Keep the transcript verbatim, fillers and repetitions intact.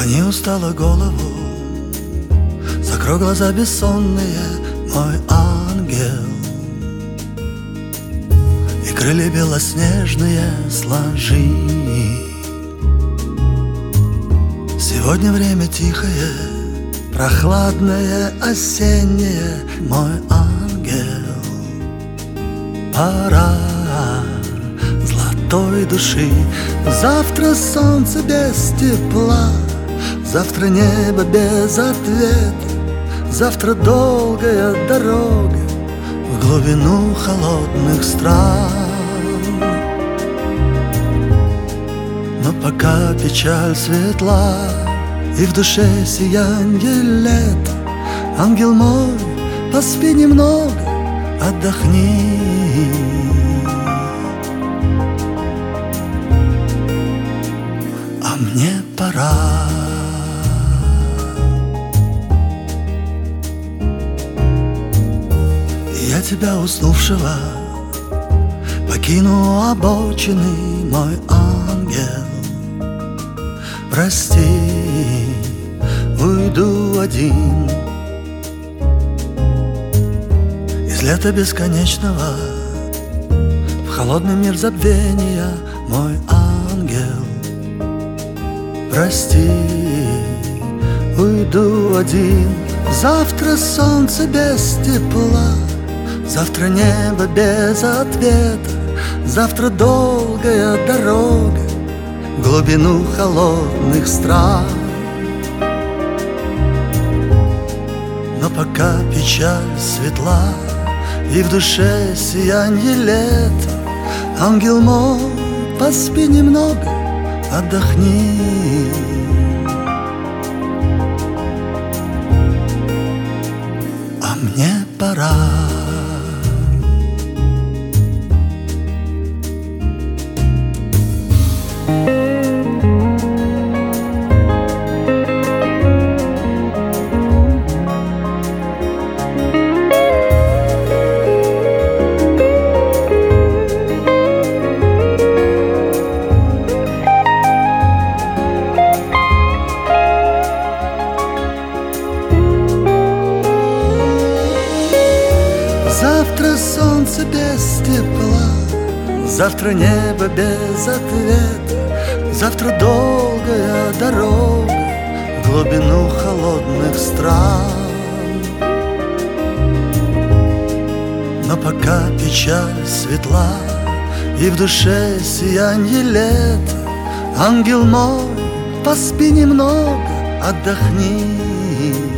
Склони устало голову, закрой глаза бессонные, мой ангел, и крылья белоснежные сложи. Сегодня время тихое, прохладное, осеннее, мой ангел. Пора золотой души. Завтра солнце без тепла, завтра небо без ответа, завтра долгая дорога в глубину холодных стран. Но пока печаль светла и в душе сиянье лета, ангел мой, поспи немного, отдохни. А мне пора. Я тебя, уснувшего, покину обочины, мой ангел. Прости, уйду один из лета бесконечного в холодный мир забвения, мой ангел. Прости, уйду один. Завтра солнце без тепла, завтра небо без ответа, завтра долгая дорога в глубину холодных стран. Но пока печаль светла и в душе сиянье лета, ангел мой, поспи немного, отдохни. А мне пора. Завтра солнце без тепла, завтра небо без ответа, завтра долгая дорога в глубину холодных стран. Но пока печаль светла и в душе сиянье лета, ангел мой, поспи немного, отдохни.